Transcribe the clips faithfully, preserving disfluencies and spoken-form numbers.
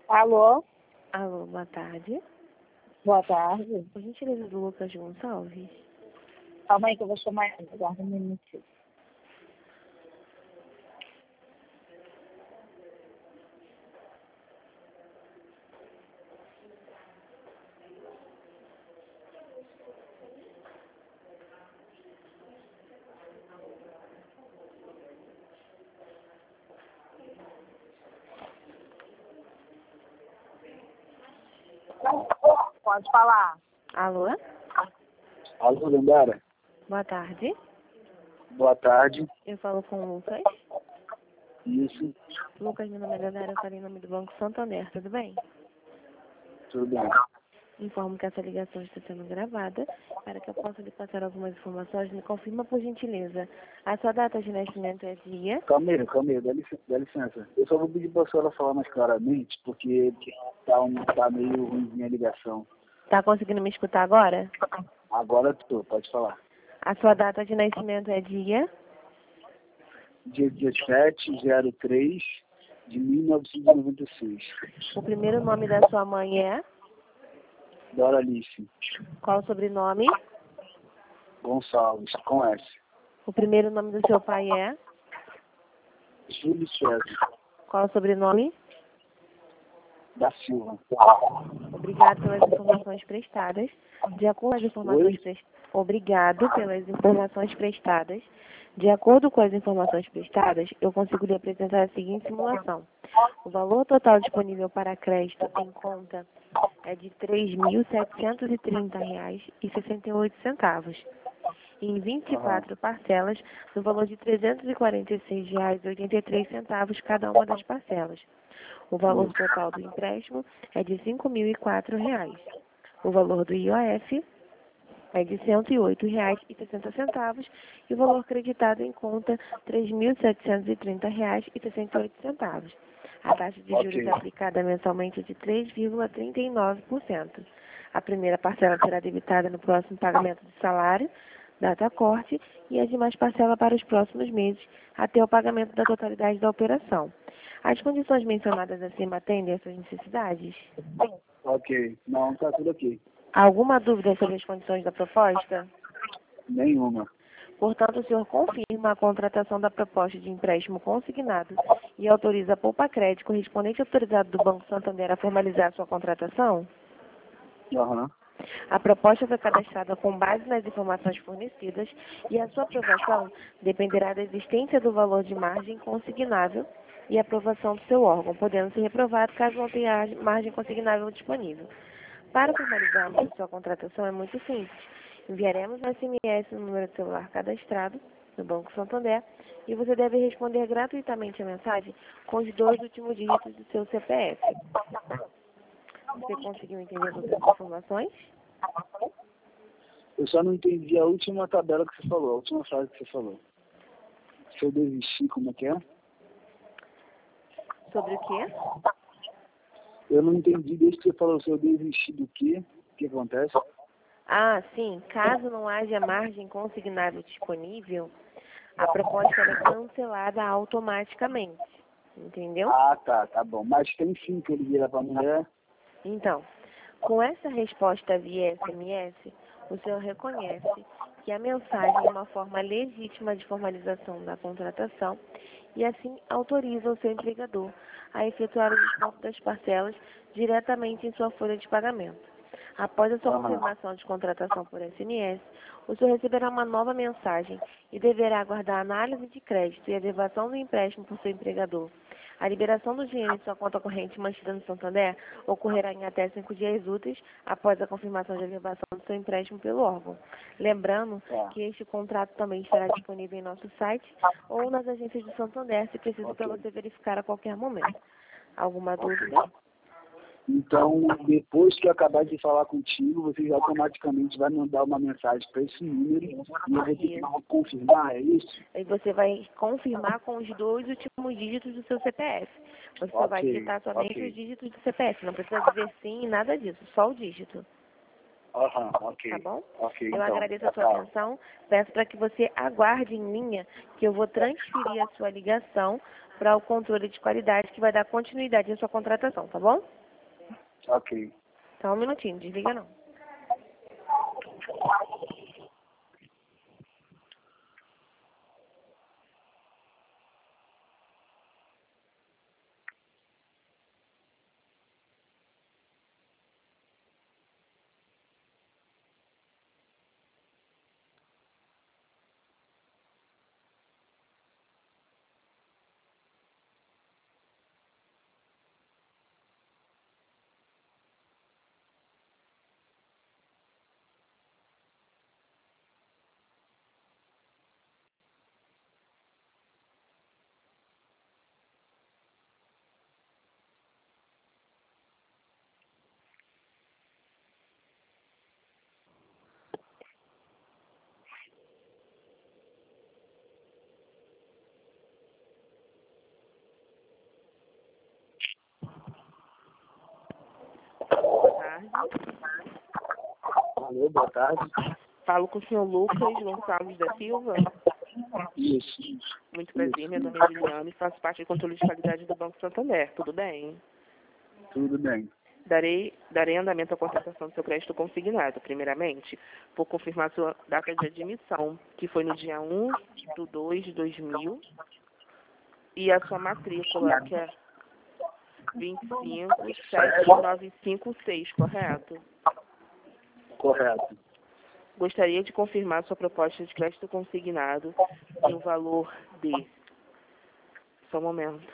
Alô? Alô, boa tarde. Boa tarde. Por gentileza do Lucas Gonçalves. Calma aí que eu vou chamar ele. Aguarda um minuto. Pode falar. Alô? Alô, Lindara? Boa tarde. Boa tarde. Eu falo com o Lucas. Isso, Lucas, meu nome é Leonara, eu falei em nome do Banco Santander, tudo bem? tudo bem. Informo que essa ligação está sendo gravada. Para que eu possa lhe passar algumas informações, me confirma por gentileza. A sua data de nascimento é dia? Calma aí, calma aí, dá licença. Dá licença. Eu só vou pedir para a senhora falar mais claramente, porque tá, um, tá meio ruimzinha a ligação. Tá conseguindo me escutar agora? Agora tô, pode falar. A sua data de nascimento é dia? Dia dezessete de três de mil novecentos e noventa e seis. O primeiro nome da sua mãe é? Doralice Qual o sobrenome? Gonçalves, com S. O primeiro nome do seu pai é? Júlio César Qual o sobrenome? da Silva. Obrigado pelas informações prestadas. De acordo com as informações pres- Obrigado pelas informações prestadas. De acordo com as informações prestadas, eu consigo lhe apresentar a seguinte simulação. O valor total disponível para crédito em conta é de três mil setecentos e trinta reais e sessenta e oito centavos. Em vinte e quatro parcelas, no valor de trezentos e quarenta e seis reais e oitenta e três centavos cada uma das parcelas. O valor total do empréstimo é de cinco mil e quatro reais. O valor do I O F é de cento e oito reais e sessenta centavos e o valor creditado em conta três mil setecentos e trinta reais e sessenta e oito centavos. A taxa de juros Ok. aplicada mensalmente é de três vírgula trinta e nove por cento. A primeira parcela será debitada no próximo pagamento do salário, data corte, e as demais parcelas para os próximos meses, até o pagamento da totalidade da operação. As condições mencionadas acima atendem às suas necessidades? Ok. Não, tá tudo ok. Alguma dúvida sobre as condições da proposta? Nenhuma. Portanto, o senhor confirma a contratação da proposta de empréstimo consignado e autoriza a Poupa Crédito correspondente autorizado do Banco Santander a formalizar sua contratação? Aham. A proposta foi cadastrada com base nas informações fornecidas e a sua aprovação dependerá da existência do valor de margem consignável e aprovação do seu órgão, podendo ser reprovado caso não tenha margem consignável disponível. Para formalizarmos a sua contratação é muito simples. Enviaremos um S M S no número de celular cadastrado no Banco Santander e você deve responder gratuitamente a mensagem com os dois últimos dígitos do seu C P F. Você conseguiu entender todas as informações? Eu só não entendi a última tabela que você falou, a última frase que você falou. Se eu desistir, como é que é? Sobre o quê? Eu não entendi desde que você falou, se eu desistir do quê? O que acontece? Ah, sim. Caso não haja margem consignável disponível, a proposta é cancelada automaticamente. Entendeu? Ah, tá, tá bom. Mas tem sim que ele vira pra mulher. Então, com essa resposta via S M S, o senhor reconhece que a mensagem é uma forma legítima de formalização da contratação e assim autoriza o seu empregador a efetuar o desconto das parcelas diretamente em sua folha de pagamento. Após a sua Aham. confirmação de contratação por S M S, o senhor receberá uma nova mensagem e deverá aguardar a análise de crédito e a elevação do empréstimo por seu empregador. A liberação do dinheiro em sua conta corrente mantida no Santander ocorrerá em até cinco dias úteis após a confirmação de elevação do seu empréstimo pelo órgão. Lembrando Tá. que este contrato também estará disponível em nosso site ou nas agências do Santander, se preciso, para Ok. você verificar a qualquer momento. Alguma dúvida? Então, depois que eu acabar de falar contigo, você automaticamente vai mandar uma mensagem para esse número e eu vou ter que Isso. confirmar, é isso? Aí você vai confirmar com os dois últimos dígitos do seu C P F. Você só vai Ok, digitar somente ok. os dígitos do C P F. Não precisa dizer sim, nada disso. Só o dígito. Aham, ok. Tá bom? Ok, Eu então. agradeço a Tá, sua tá. atenção. Peço para que você aguarde em linha que eu vou transferir a sua ligação para o controle de qualidade que vai dar continuidade à sua contratação, tá bom? Ok. Só um minutinho, desliga não. Boa tarde. Alô, boa tarde. Falo com o senhor Lucas Gonçalves da Silva. Isso. Muito prazer, meu nome é Juliana e faço parte do controle de qualidade do Banco Santander. Tudo bem? Tudo bem. Darei, darei andamento à contratação do seu crédito consignado, primeiramente, por confirmar sua data de admissão, que foi no dia um de dois de dois mil, e a sua matrícula, que é vinte e cinco sete nove cinco seis, correto? Correto. Gostaria de confirmar sua proposta de crédito consignado no valor de... Só um momento.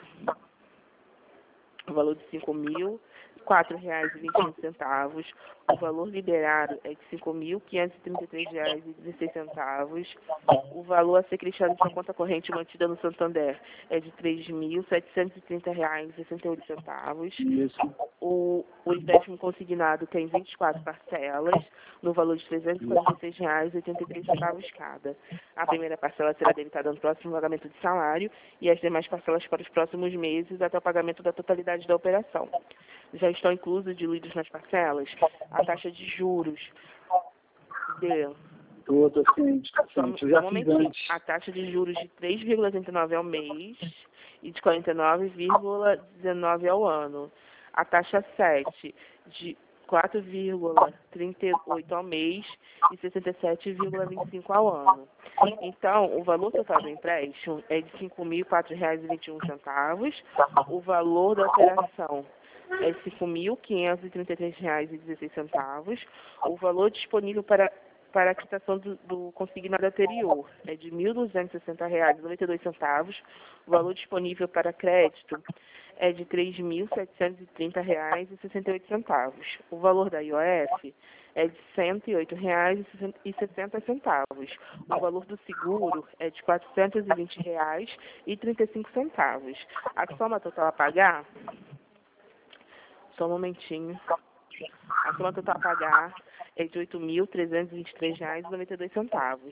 O valor de cinco mil quatro reais e vinte e um centavos. O valor liberado é de cinco mil quinhentos e trinta e três reais e dezesseis centavos. O valor a ser creditado de sua conta corrente mantida no Santander é de três mil setecentos e trinta reais e sessenta e oito centavos. Isso. O, o empréstimo consignado tem vinte e quatro parcelas, no valor de trezentos e quarenta e seis reais e oitenta e três centavos cada. A primeira parcela será debitada no próximo pagamento de salário e as demais parcelas para os próximos meses até o pagamento da totalidade da operação. Já estão inclusos, diluídos nas parcelas, a taxa de juros de... Tô, tô ciente, tô Só, ciente. Eu só já um fiz momentinho. antes. A taxa de juros de três vírgula oitenta e nove ao mês e de quarenta e nove vírgula dezenove ao ano. A taxa sete de quatro vírgula trinta e oito ao mês e sessenta e sete vírgula vinte e cinco ao ano. Então, o valor total do empréstimo é de cinco mil quatro reais e vinte e um centavos. O valor da operação é de cinco mil quinhentos e trinta e três reais e dezesseis centavos. O valor disponível para para a quitação do, do consignado anterior é de mil duzentos e sessenta reais e noventa e dois centavos. O valor disponível para crédito é de três mil setecentos e trinta reais e sessenta e oito centavos. O valor da I O F é de cento e oito reais e sessenta centavos. O valor do seguro é de quatrocentos e vinte reais e trinta e cinco centavos. A soma total a pagar, só um momentinho, a soma total a pagar é de oito mil trezentos e vinte e três reais e noventa e dois centavos.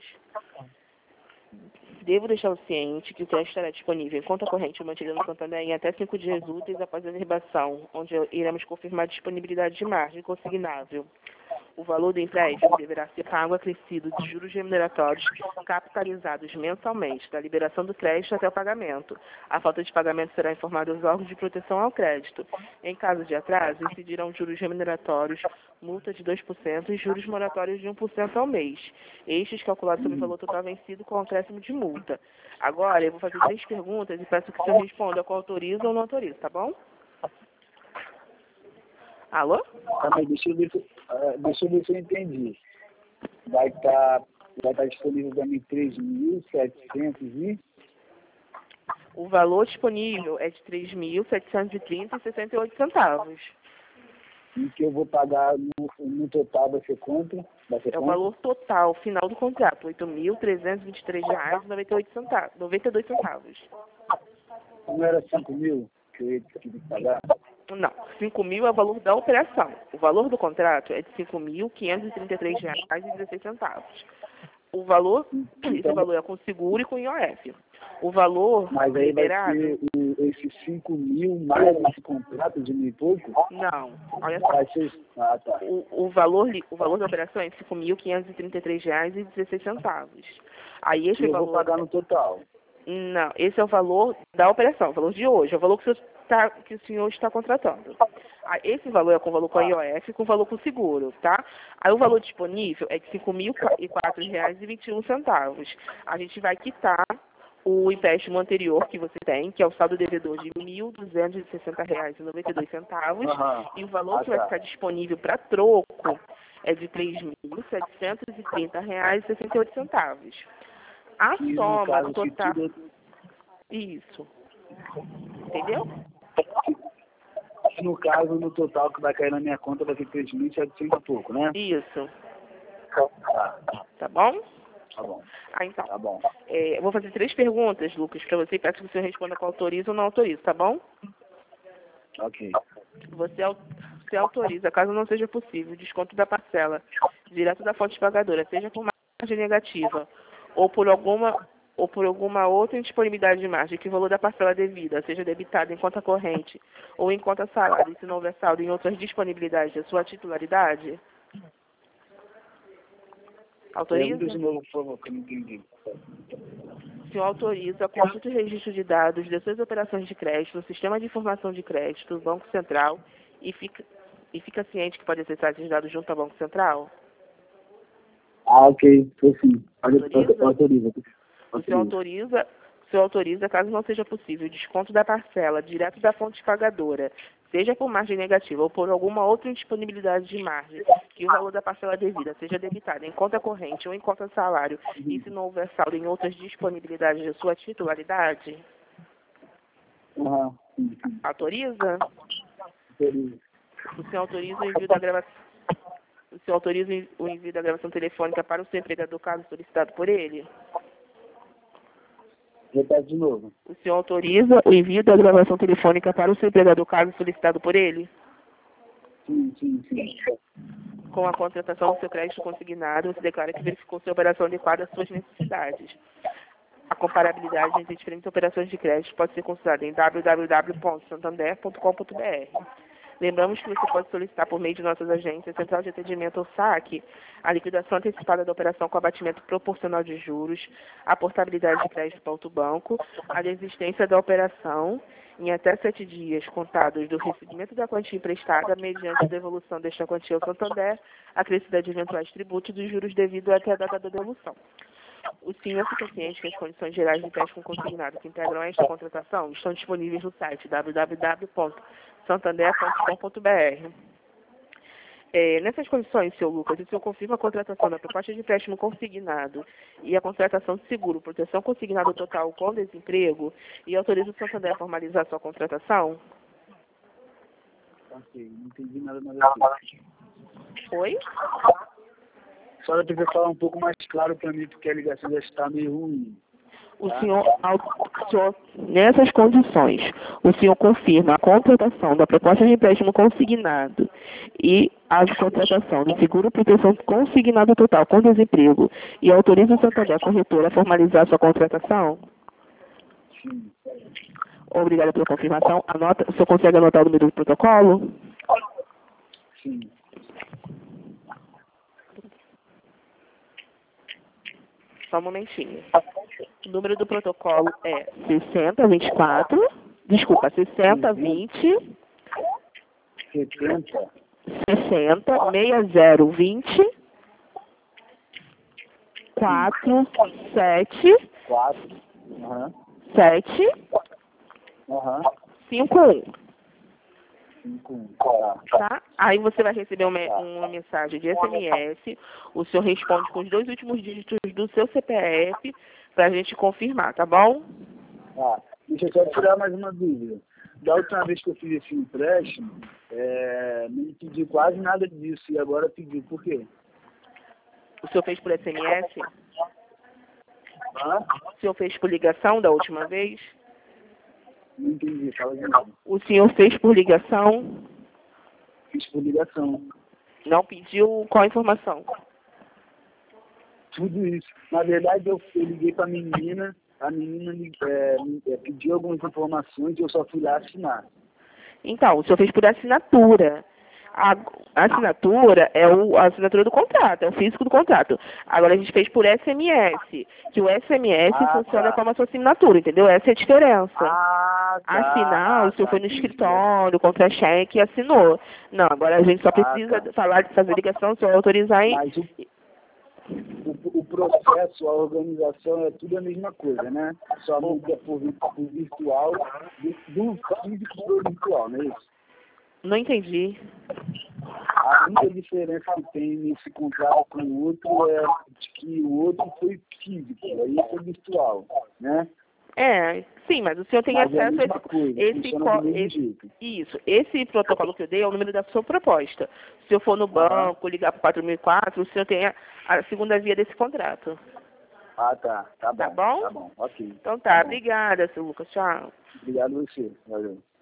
Devo deixar o ciente que o crédito estará disponível em conta corrente mantida no Santander em até cinco dias úteis após a verbação, onde iremos confirmar a disponibilidade de margem consignável. O valor do empréstimo deverá ser pago acrescido de juros remuneratórios capitalizados mensalmente, da liberação do crédito até o pagamento. A falta de pagamento será informada aos órgãos de proteção ao crédito. Em caso de atraso, incidirão juros remuneratórios, multa de dois por cento e juros moratórios de um por cento ao mês. Estes calculados sobre o valor total vencido com acréscimo de multa. Agora, eu vou fazer três perguntas e peço que o senhor responda com autoriza ou não autoriza, tá bom? Alô? Calma aí, deixa eu ver se, uh, deixa eu ver se eu entendi. Vai estar vai estar disponível para mim três mil setecentos e... O valor disponível é de três mil setecentos e trinta reais e sessenta e oito centavos. E que eu vou pagar no, no total vai ser quanto? Vai ser É o quanto? valor total, final do contrato, oito mil trezentos e vinte e três reais e noventa e oito centavos, noventa e dois centavos. Não era cinco mil que eu ia ter que pagar? Não, cinco mil é o valor da operação. O valor do contrato é de cinco mil quinhentos e trinta e três reais e dezesseis centavos. O valor, Então, esse valor é com seguro e com I O F. O valor mas aí liberado... vai ser o, esses cinco mil mais esse contrato de mil e pouco? Não, olha só. Vai ser... Ah, tá. O, o, valor, o valor da operação é de cinco mil quinhentos e trinta e três reais e dezesseis centavos. Aí E esse eu valor... vou pagar no total. Não, esse é o valor da operação, o valor de hoje, é o valor que o senhor está, que o senhor está contratando. Ah, esse valor é com valor com a I O F e com valor com seguro, tá? Aí o valor disponível é de cinco mil e quatro reais e vinte e um centavos. A gente vai quitar o empréstimo anterior que você tem, que é o saldo devedor de mil duzentos e sessenta reais e noventa e dois centavos, Aham. e o valor Ah, que vai tá. ficar disponível para troco é de três mil setecentos e trinta reais e sessenta e oito centavos. A E no soma caso, do se total... tudo, Isso. Entendeu? no caso, no total que vai cair na minha conta vai ser três mil e setecentos e pouco, né? Isso. Tá, Tá bom? tá bom, Ah, então. tá bom. É, eu vou fazer três perguntas, Lucas, para você e peço que você responda com autoriza ou não autoriza, tá bom? Ok. Você, au- você autoriza, caso não seja possível, o desconto da parcela direto da fonte pagadora, seja por margem negativa ou por alguma ou por alguma outra indisponibilidade de margem, que o valor da parcela devida seja debitado em conta corrente ou em conta salário, e se não houver saldo em outras disponibilidades da sua titularidade, autoriza? Pergunta de novo, por favor, que eu não entendi. O senhor autoriza a consulta e registro de dados de suas operações de crédito no Sistema de Informação de Crédito do Banco Central e fica, e fica ciente que pode acessar esses dados junto ao Banco Central? Ah, ok. Foi sim. Autoriza? Autoriza. O senhor autoriza, o senhor autoriza, caso não seja possível, o desconto da parcela direto da fonte pagadora, seja por margem negativa ou por alguma outra indisponibilidade de margem, que o valor da parcela devida seja debitado em conta corrente ou em conta salário, e se não houver saldo em outras disponibilidades da sua titularidade? Aham. Sim, sim. Autoriza? Autoriza. O senhor autoriza o envio da gravação. O senhor autoriza o envio da gravação telefônica para o seu empregador, caso solicitado por ele? Repete de novo. O senhor autoriza o envio da gravação telefônica para o seu empregador, caso solicitado por ele? Sim, sim, sim. Com a contratação do seu crédito consignado, você declara que verificou sua operação adequada às suas necessidades. A comparabilidade entre diferentes operações de crédito pode ser consultada em w w w ponto santander ponto com ponto b r. Lembramos que você pode solicitar por meio de nossas agências, Central de Atendimento ou SAC, a liquidação antecipada da operação com abatimento proporcional de juros, a portabilidade de crédito para outro banco, a desistência da operação em até sete dias contados do recebimento da quantia emprestada, mediante a devolução desta quantia ao Santander, a crescida de eventuais tributos e dos juros devido até a data da devolução. O senhor fica ciente que as condições gerais de empréstimo consignado que integram esta contratação estão disponíveis no site w w w ponto santander ponto com ponto b r. É, nessas condições, senhor Lucas, o senhor confirma a contratação da proposta de empréstimo consignado e a contratação de seguro, proteção consignado total com desemprego e autoriza o Santander a formalizar sua contratação? Ok, não entendi nada mais aqui. Oi? A senhora precisa falar um pouco mais claro para mim, porque a ligação já está meio ruim. O senhor, ao- o senhor, nessas condições, o senhor confirma a contratação da proposta de empréstimo consignado e a contratação do seguro proteção consignado total com desemprego e autoriza o Santander Corretora a formalizar sua contratação? Sim. Obrigada pela confirmação. Anota, o senhor consegue anotar o número do protocolo? Sim. Só um momentinho. O número do protocolo é sessenta vinte e quatro, desculpa, sessenta vinte, setenta. sessenta, seis zero vinte, quatro sete quatro. Aham. sete Aham. cinco um, cinco um. Tá. tá? Aí você vai receber uma, uma mensagem de S M S, o senhor responde com os dois últimos dígitos do seu C P F para a gente confirmar, tá bom? Tá. Deixa eu só tirar mais uma dúvida. Da última vez que eu fiz esse empréstimo, é, não me pediu quase nada disso e agora pediu. Por quê? O senhor fez por S M S? Hã? O senhor fez por ligação da última vez? Não entendi, fala de novo. O senhor fez por ligação? Fiz por ligação. Não pediu qual informação? Tudo isso. Na verdade, eu, eu liguei para a menina, a menina me, é, me é, pediu algumas informações e eu só fui lá assinar. Então, o senhor fez por assinatura. A, a assinatura é o, a assinatura do contrato, é o físico do contrato. Agora a gente fez por S M S, que o S M S Ah, funciona tá. como a sua assinatura, entendeu? Essa é a diferença. Ah, tá. Assinar, Ah, o senhor tá, foi no entendi. escritório, contra-cheque e assinou. Não, agora a gente só Ah, precisa tá. falar de fazer ligação, só autorizar em... Mas o, o, o processo, a organização é tudo a mesma coisa, né? Só muda por, vi- por virtual, do, do físico para o virtual, não é isso? Não entendi. A única diferença que tem nesse contrato com o outro é que o outro foi físico, aí foi virtual, né? É, sim, mas o senhor tem Mas é a acesso a mesma esse, coisa, esse, funciona co- do mesmo esse- jeito. isso, esse protocolo que eu dei é o número da sua proposta. Se eu for no Aham. banco, ligar para o quatro mil e quatro, o senhor tem a, a segunda via desse contrato. Ah, tá. Tá bom. Tá bom? Tá bom. Ok. Então Tá tá, bom. obrigada, seu Lucas. Tchau. Obrigado a você. Valeu.